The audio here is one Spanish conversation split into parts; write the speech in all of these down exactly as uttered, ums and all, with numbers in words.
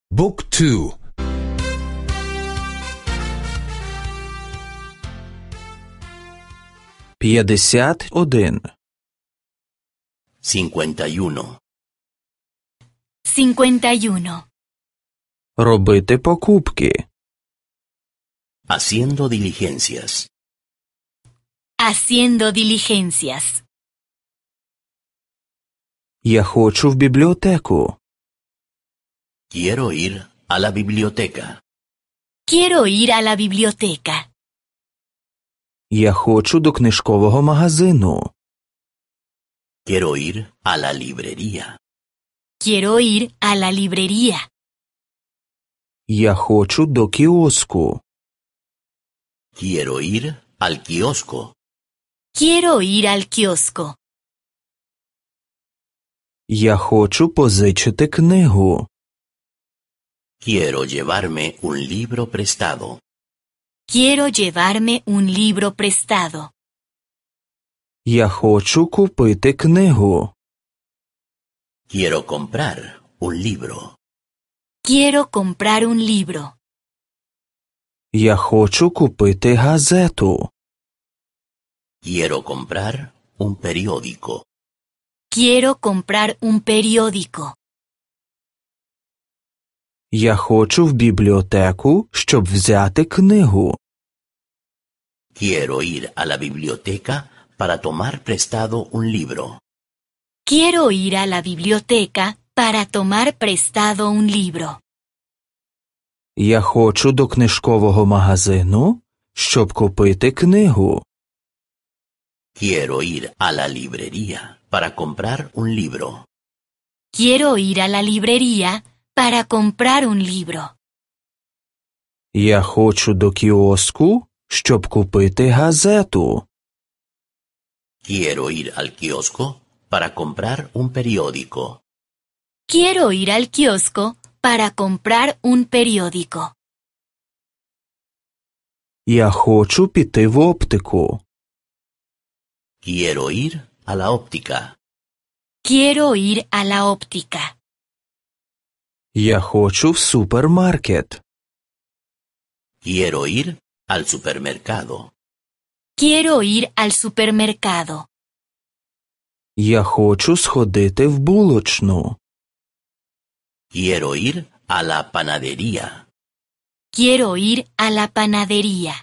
Book two. п'ятдесят один. cincuenta y uno. cincuenta y uno. Робити покупки. Haciendo diligencias. Haciendo diligencias. Я хочу в бібліотеку. Quiero ir a la biblioteca. Quiero ir a la biblioteca. Я хочу до книжкового магазину. Quiero ir a la librería. Quiero ir a la librería. Я хочу до кіоску. Quiero ir al kiosco. Quiero ir al kiosco. Я хочу позичити книгу. Quiero llevarme un libro prestado. Quiero llevarme un libro prestado. Я хочу купити книгу. Quiero comprar un libro. Quiero comprar un libro. Я хочу купити газету. Quiero comprar un periódico. Quiero comprar un periódico. Я хочу в бібліотеку, щоб взяти книгу. Quiero ir a la biblioteca para tomar prestado un libro. Quiero ir a la biblioteca para tomar prestado un libro. Я хочу до книжкового магазину, щоб купити книгу. Quiero ir a la librería para comprar un libro. Quiero ir a la librería para comprar un libro. Я хочу до кіоску, щоб купити газету. Quiero ir al kiosco para comprar un periódico. Quiero ir al kiosco para comprar un periódico. Я хочу піти в оптику. Quiero ir a la óptica. Quiero ir a la óptica. Я хочу в супермаркет. Quiero ir al supermercado. Quiero ir al supermercado. Я хочу сходити в булочну. Quiero ir a la panadería. Quiero ir a la panadería.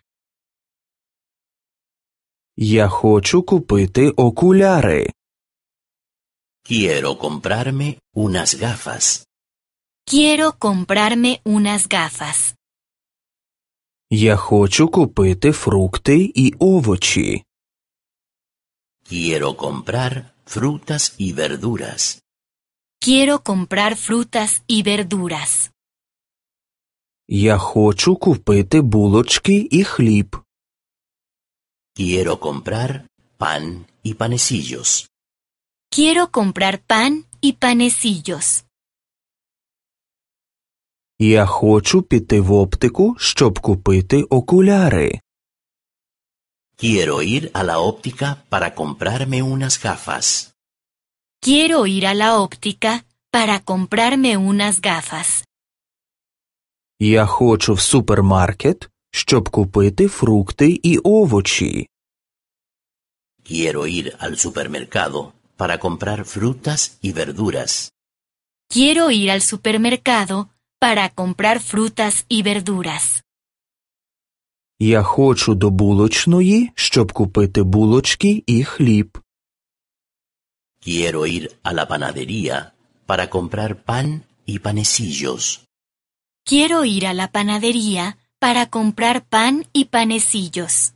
Я хочу купити окуляри. Quiero comprarme unas gafas. Quiero comprarme unas gafas. Я хочу купити фрукти і овочі. Quiero comprar frutas y verduras. Quiero comprar frutas y verduras. Я хочу купити булочки і хліб. Quiero comprar pan y panecillos. Quiero comprar pan y panecillos. Я хочу піти в оптику, щоб купити окуляри. Quiero ir a la óptica para comprarme unas gafas. Quiero ir a la óptica para comprarme unas gafas. Я хочу в супермаркет, щоб купити фрукти і овочі. Quiero ir al supermercado para comprar frutas y verduras. Quiero ir al supermercado para comprar frutas y verduras. Я хочу до булочної, щоб купити булочки і хліб. Quiero ir a la panadería para comprar pan y panecillos. Quiero ir a la panadería para comprar pan y panecillos.